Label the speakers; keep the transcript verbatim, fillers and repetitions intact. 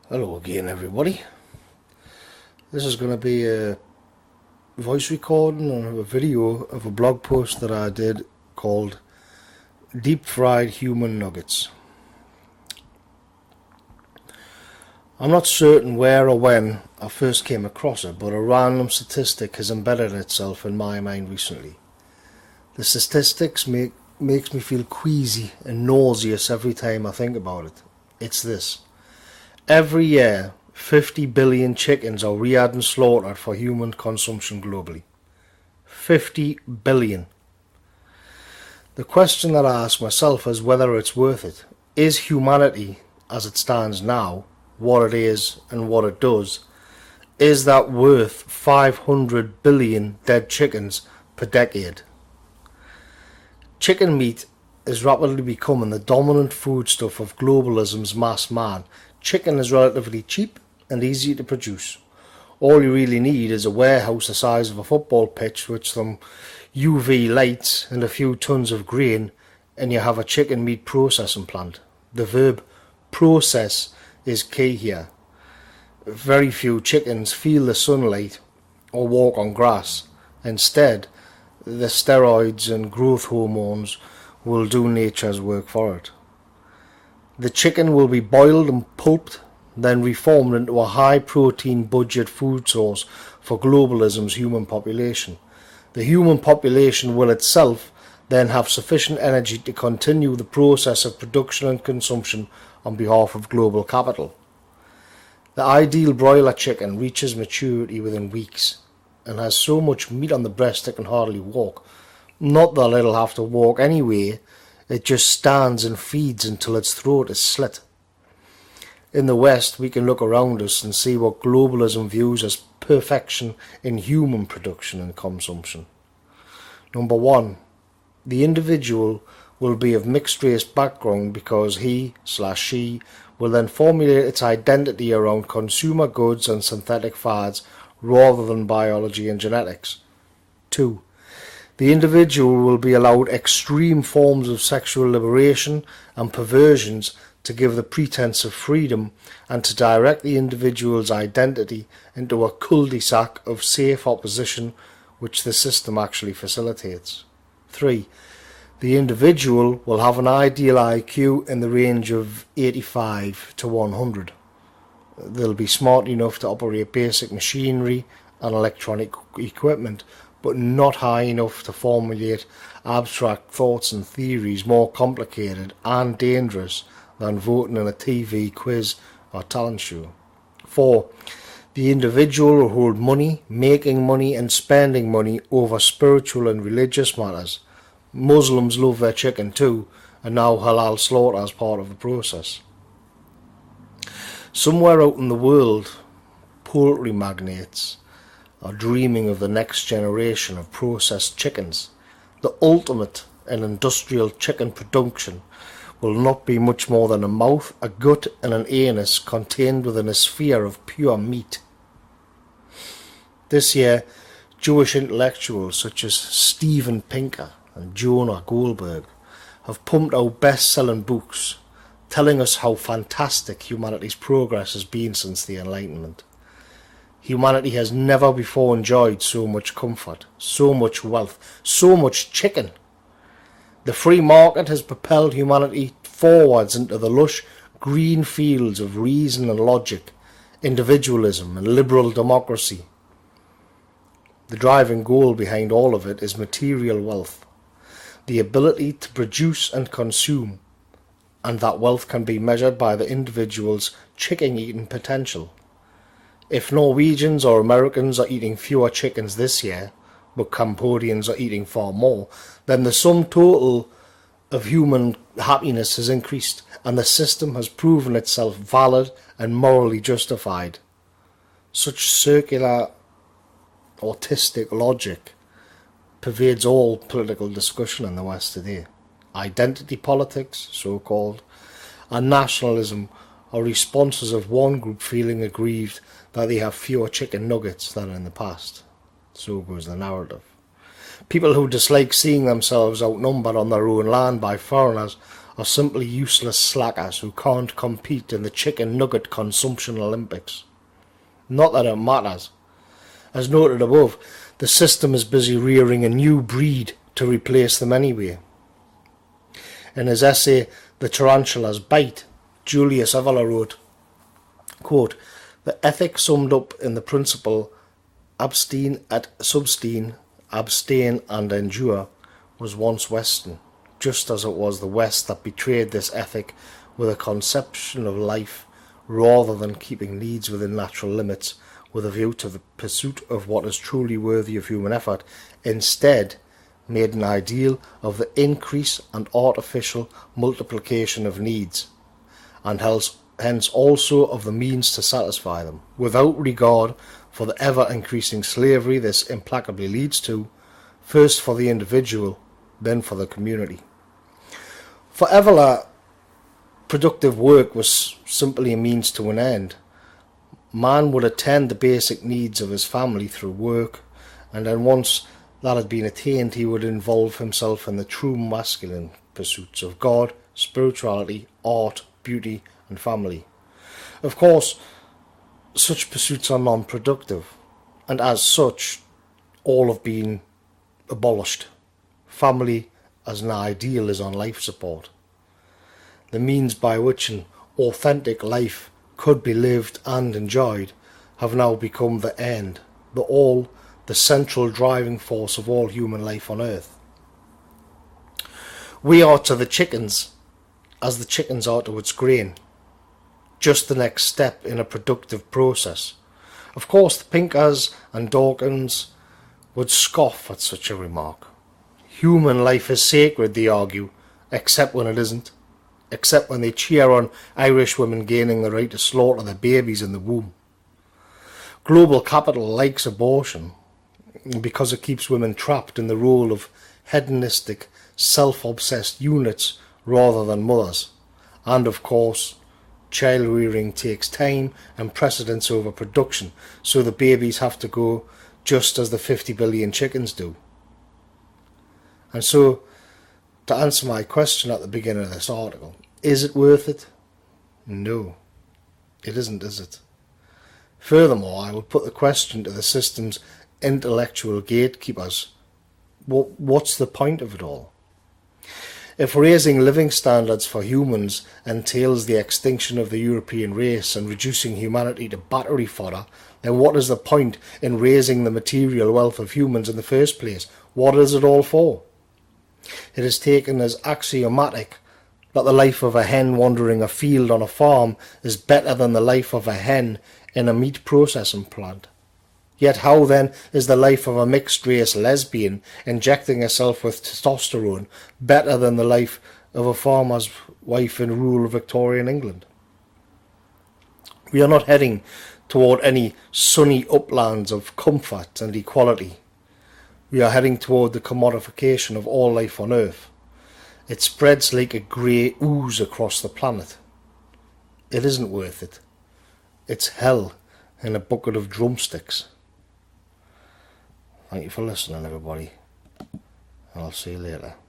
Speaker 1: Hello again, everybody. This is going to be a voice recording or a video of a blog post that I did called Deep Fried Human Nuggets. I'm not certain where or when I first came across it, but a random statistic has embedded itself in my mind recently. The statistics make makes me feel queasy and nauseous every time I think about it. It's this. Every year, fifty billion chickens are reared and slaughtered for human consumption globally. fifty billion. The question that I ask myself is whether it's worth it. Is humanity, as it stands now, what it is and what it does, is that worth five hundred billion dead chickens per decade? Chicken meat is rapidly becoming the dominant foodstuff of globalism's mass man. Chicken is relatively cheap and easy to produce. All you really need is a warehouse the size of a football pitch with some U V lights and a few tons of grain, and you have a chicken meat processing plant. The verb process is key here. Very few chickens feel the sunlight or walk on grass. Instead, the steroids and growth hormones will do nature's work for it. The chicken will be boiled and pulped, then reformed into a high-protein budget food source for globalism's human population. The human population will itself then have sufficient energy to continue the process of production and consumption on behalf of global capital. The ideal broiler chicken reaches maturity within weeks and has so much meat on the breast it can hardly walk. Not that it'll have to walk anyway. It just stands and feeds until its throat is slit. In the West, we can look around us and see what globalism views as perfection in human production and consumption. Number one, the individual will be of mixed race background because he slash she will then formulate its identity around consumer goods and synthetic fads rather than biology and genetics. Two, the individual will be allowed extreme forms of sexual liberation and perversions to give the pretense of freedom and to direct the individual's identity into a cul-de-sac of safe opposition which the system actually facilitates. Three, the individual will have an ideal I Q in the range of eighty-five to one hundred. They'll be smart enough to operate basic machinery and electronic equipment, but not high enough to formulate abstract thoughts and theories more complicated and dangerous than voting in a T V quiz or talent show. Four, the individual will hold money, making money and spending money over spiritual and religious matters. Muslims love their chicken too, and now halal slaughter as part of the process. Somewhere out in the world, poultry magnates are dreaming of the next generation of processed chickens. The ultimate in industrial chicken production will not be much more than a mouth, a gut and an anus contained within a sphere of pure meat. This year, Jewish intellectuals such as Steven Pinker and Jonah Goldberg have pumped out best-selling books telling us how fantastic humanity's progress has been since the Enlightenment. Humanity has never before enjoyed so much comfort, so much wealth, so much chicken. The free market has propelled humanity forwards into the lush green fields of reason and logic, individualism and liberal democracy. The driving goal behind all of it is material wealth, the ability to produce and consume, and that wealth can be measured by the individual's chicken-eating potential. If Norwegians or Americans are eating fewer chickens this year, but Cambodians are eating far more, then the sum total of human happiness has increased, and the system has proven itself valid and morally justified. Such circular, autistic logic pervades all political discussion in the West today. Identity politics, so-called, and nationalism are responses of one group feeling aggrieved that they have fewer chicken nuggets than in the past. So goes the narrative. People who dislike seeing themselves outnumbered on their own land by foreigners are simply useless slackers who can't compete in the chicken nugget consumption Olympics. Not that it matters. As noted above, the system is busy rearing a new breed to replace them anyway. In his essay, The Tarantula's Bite, Julius Evola wrote, quote, "The ethic summed up in the principle abstain et substain, abstain and endure, was once Western, just as it was the West that betrayed this ethic with a conception of life rather than keeping needs within natural limits with a view to the pursuit of what is truly worthy of human effort, instead made an ideal of the increase and artificial multiplication of needs, and hence also of the means to satisfy them, without regard for the ever-increasing slavery this implacably leads to, first for the individual, then for the community." For Evola, productive work was simply a means to an end. Man would attend the basic needs of his family through work, and then once that had been attained, he would involve himself in the true masculine pursuits of God, spirituality, art, beauty, and family. Of course, such pursuits are non-productive, and as such, all have been abolished. Family as an ideal is on life support. The means by which an authentic life could be lived and enjoyed have now become the end, the all, the central driving force of all human life on earth. We are to the chickens as the chickens are to its grain, just the next step in a productive process. Of course, the Pinkers and Dawkins would scoff at such a remark. Human life is sacred, they argue, except when it isn't, except when they cheer on Irish women gaining the right to slaughter their babies in the womb. Global capital likes abortion because it keeps women trapped in the role of hedonistic, self-obsessed units rather than mothers. And of course, child rearing takes time and precedence over production, so the babies have to go just as the fifty billion chickens do. And so, to answer my question at the beginning of this article, is it worth it? No, it isn't, is it? Furthermore, I would put the question to the system's intellectual gatekeepers, what, what's the point of it all? If raising living standards for humans entails the extinction of the European race and reducing humanity to battery fodder, then what is the point in raising the material wealth of humans in the first place? What is it all for? It is taken as axiomatic that the life of a hen wandering afield on a farm is better than the life of a hen in a meat processing plant. Yet how then is the life of a mixed-race lesbian injecting herself with testosterone better than the life of a farmer's wife in rural Victorian England? We are not heading toward any sunny uplands of comfort and equality. We are heading toward the commodification of all life on Earth. It spreads like a grey ooze across the planet. It isn't worth it. It's hell in a bucket of drumsticks. Thank you for listening, everybody. And I'll see you later.